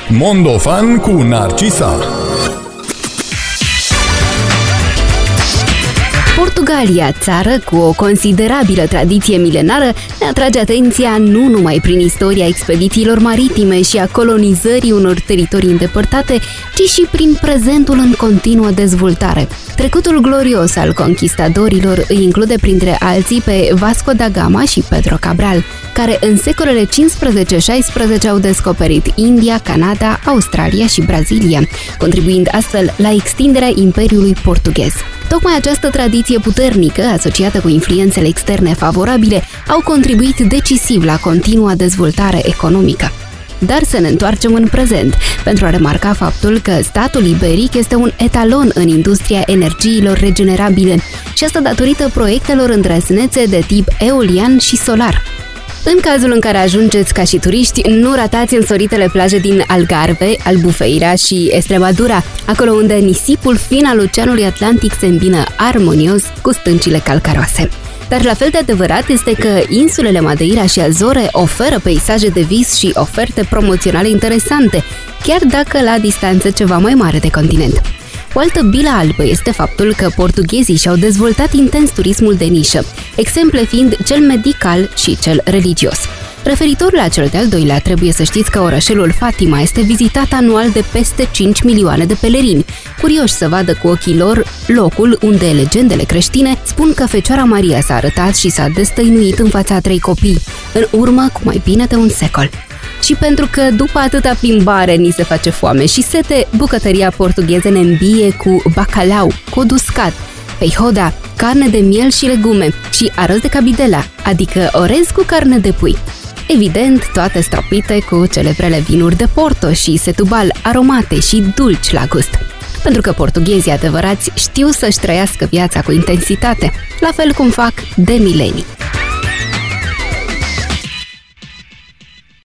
Mondofan cu Narcisa. Portugalia, țară cu o considerabilă tradiție milenară, ne atrage atenția nu numai prin istoria expedițiilor maritime și a colonizării unor teritorii îndepărtate, ci și prin prezentul în continuă dezvoltare. Trecutul glorios al conquistadorilor îi include printre alții pe Vasco da Gama și Pedro Cabral, care în secolele 15-16 au descoperit India, Canada, Australia și Brazilia, contribuind astfel la extinderea Imperiului portughez. Tocmai această tradiție puternică, asociată cu influențele externe favorabile, au contribuit decisiv la continua dezvoltare economică. Dar să ne întoarcem în prezent, pentru a remarca faptul că statul iberic este un etalon în industria energiilor regenerabile, și asta datorită proiectelor îndrăznețe de tip eolian și solar. În cazul în care ajungeți ca și turiști, nu ratați însoritele plaje din Algarve, Albufeira și Extremadura, acolo unde nisipul fin al Oceanului Atlantic se îmbină armonios cu stâncile calcaroase. Dar la fel de adevărat este că insulele Madeira și Azore oferă peisaje de vis și oferte promoționale interesante, chiar dacă la distanță ceva mai mare de continent. O altă bilă albă este faptul că portughezii și-au dezvoltat intens turismul de nișă, exemple fiind cel medical și cel religios. Referitor la cel de-al doilea, trebuie să știți că orășelul Fatima este vizitat anual de peste 5 milioane de pelerini, curioși să vadă cu ochii lor locul unde legendele creștine spun că Fecioara Maria s-a arătat și s-a destăinuit în fața a 3 copii, în urmă cu mai bine de un secol. Și pentru că după atâta plimbare ni se face foame și sete, bucătăria portugheză ne îmbie cu bacalau, cod uscat, feijoada, carne de miel și legume și arroz de cabidela, adică orez cu carne de pui. Evident, toate stropite cu celebrele vinuri de Porto și Setúbal, aromate și dulci la gust. Pentru că portughezii adevărați știu să-și trăiască viața cu intensitate, la fel cum fac de milenii.